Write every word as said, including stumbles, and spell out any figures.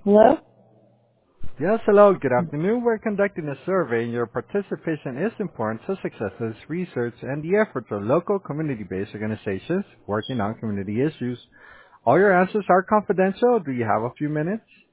Hello? Yes, hello, good afternoon. We're conducting a survey and your participation is important to successes, research, and the efforts of local community-based organizations working on community issues. All your answers are confidential. Do you have a few minutes?